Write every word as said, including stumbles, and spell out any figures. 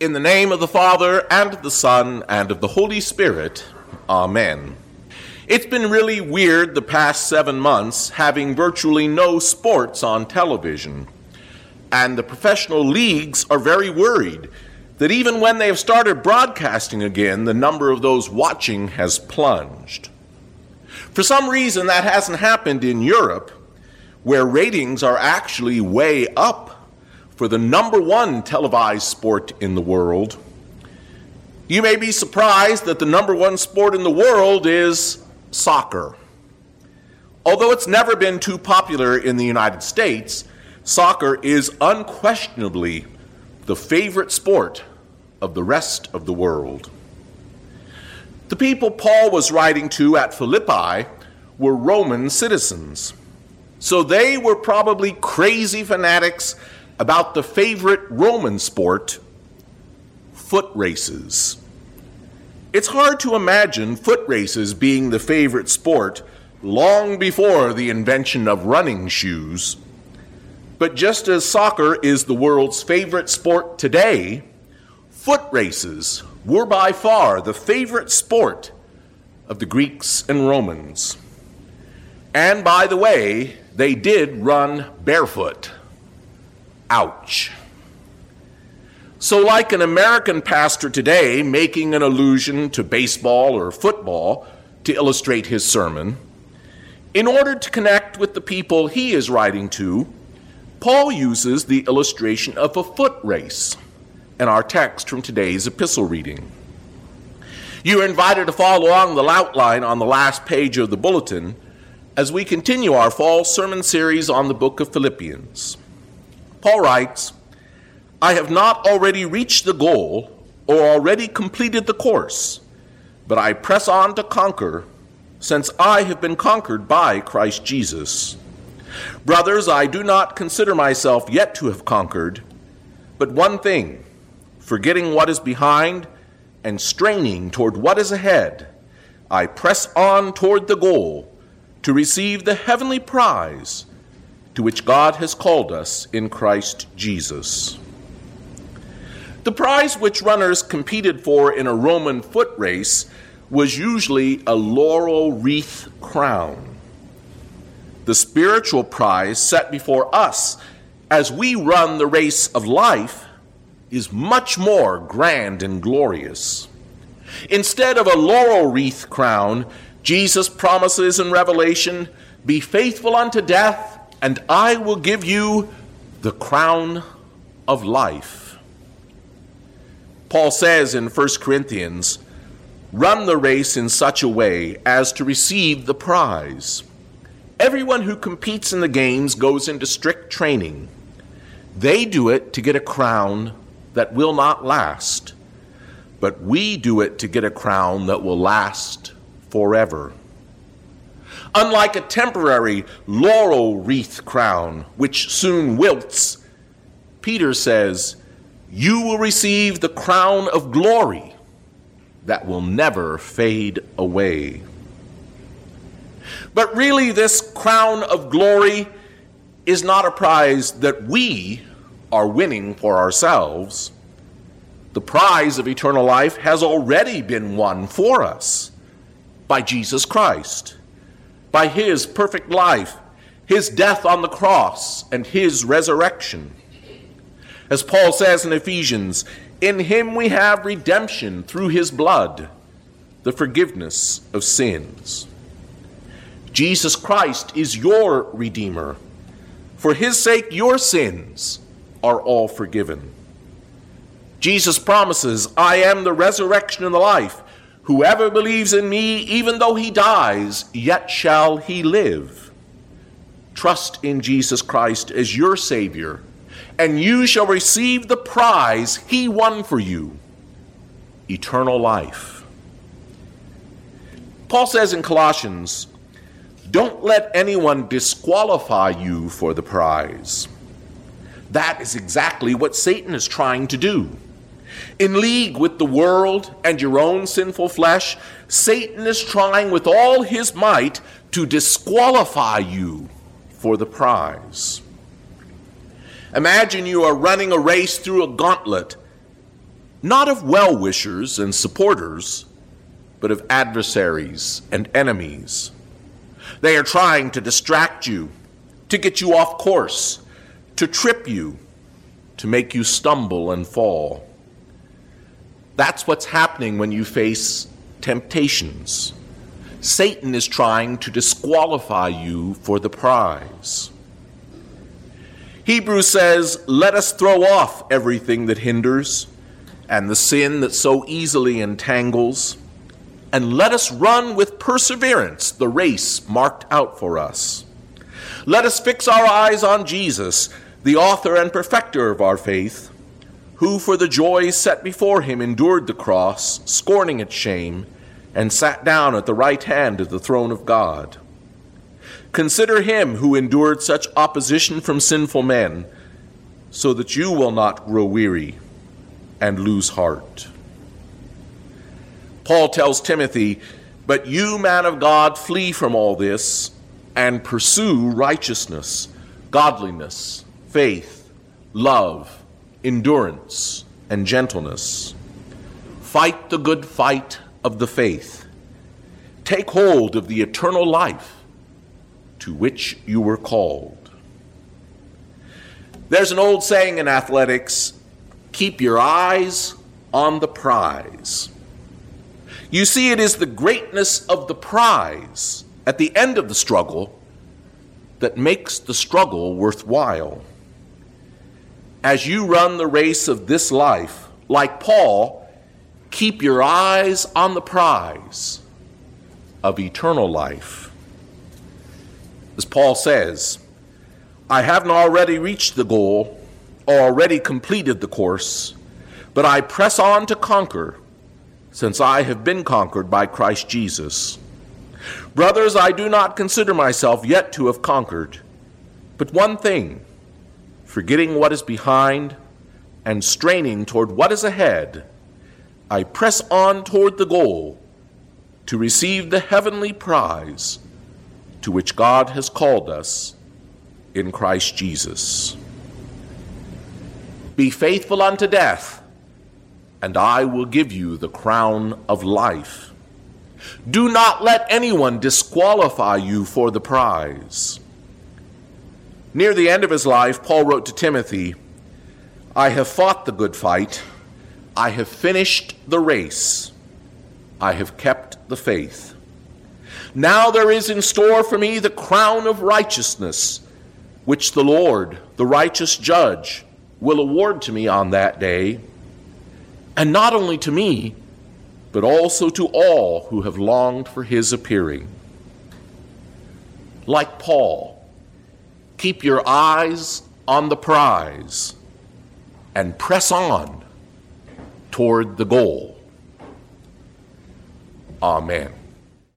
In the name of the Father, and of the Son, and of the Holy Spirit, Amen. It's been really weird the past seven months having virtually no sports on television. And the professional leagues are very worried that even when they have started broadcasting again, the number of those watching has plunged. For some reason, that hasn't happened in Europe, where ratings are actually way up for the number one televised sport in the world. You may be surprised that the number one sport in the world is soccer. Although it's never been too popular in the United States, soccer is unquestionably the favorite sport of the rest of the world. The people Paul was writing to at Philippi were Roman citizens, so they were probably crazy fanatics about the favorite Roman sport, foot races. It's hard to imagine foot races being the favorite sport long before the invention of running shoes. But just as soccer is the world's favorite sport today, foot races were by far the favorite sport of the Greeks and Romans. And by the way, they did run barefoot. Ouch. So like an American pastor today making an allusion to baseball or football to illustrate his sermon, in order to connect with the people he is writing to, Paul uses the illustration of a foot race in our text from today's epistle reading. You are invited to follow along the outline on the last page of the bulletin as we continue our fall sermon series on the book of Philippians. Paul writes, I have not already reached the goal or already completed the course, but I press on to conquer, since I have been conquered by Christ Jesus. Brothers, I do not consider myself yet to have conquered, but one thing, forgetting what is behind and straining toward what is ahead, I press on toward the goal to receive the heavenly prize to which God has called us in Christ Jesus. The prize which runners competed for in a Roman foot race was usually a laurel wreath crown. The spiritual prize set before us as we run the race of life is much more grand and glorious. Instead of a laurel wreath crown, Jesus promises in Revelation, "Be faithful unto death, and I will give you the crown of life." Paul says in First Corinthians, "Run the race in such a way as to receive the prize." Everyone who competes in the games goes into strict training. They do it to get a crown that will not last, but we do it to get a crown that will last forever. Unlike a temporary laurel wreath crown, which soon wilts, Peter says, you will receive the crown of glory that will never fade away. But really, this crown of glory is not a prize that we are winning for ourselves. The prize of eternal life has already been won for us by Jesus Christ, by his perfect life, his death on the cross, and his resurrection. As Paul says in Ephesians, in him we have redemption through his blood, the forgiveness of sins. Jesus Christ is your Redeemer. For his sake, your sins are all forgiven. Jesus promises, I am the resurrection and the life. Whoever believes in me, even though he dies, yet shall he live. Trust in Jesus Christ as your Savior, and you shall receive the prize he won for you, eternal life. Paul says in Colossians, don't let anyone disqualify you for the prize. That is exactly what Satan is trying to do. In league with the world and your own sinful flesh, Satan is trying with all his might to disqualify you for the prize. Imagine you are running a race through a gauntlet, not of well-wishers and supporters, but of adversaries and enemies. They are trying to distract you, to get you off course, to trip you, to make you stumble and fall. That's what's happening when you face temptations. Satan is trying to disqualify you for the prize. Hebrews says, "Let us throw off everything that hinders and the sin that so easily entangles, and let us run with perseverance the race marked out for us. Let us fix our eyes on Jesus, the author and perfecter of our faith, who for the joy set before him endured the cross, scorning its shame, and sat down at the right hand of the throne of God. Consider him who endured such opposition from sinful men, so that you will not grow weary and lose heart." Paul tells Timothy, "But you, man of God, flee from all this and pursue righteousness, godliness, faith, love, endurance, and gentleness. Fight the good fight of the faith. Take hold of the eternal life to which you were called." There's an old saying in athletics, "Keep your eyes on the prize." You see, it is the greatness of the prize at the end of the struggle that makes the struggle worthwhile. As you run the race of this life, like Paul, keep your eyes on the prize of eternal life. As Paul says, "I haven't already reached the goal or already completed the course, but I press on to conquer, since I have been conquered by Christ Jesus. Brothers, I do not consider myself yet to have conquered, but one thing, forgetting what is behind and straining toward what is ahead, I press on toward the goal to receive the heavenly prize to which God has called us in Christ Jesus. Be faithful unto death, and I will give you the crown of life. Do not let anyone disqualify you for the prize." Near the end of his life, Paul wrote to Timothy, "I have fought the good fight. I have finished the race. I have kept the faith. Now there is in store for me the crown of righteousness, which the Lord, the righteous judge, will award to me on that day, and not only to me, but also to all who have longed for his appearing." Like Paul, keep your eyes on the prize and press on toward the goal. Amen.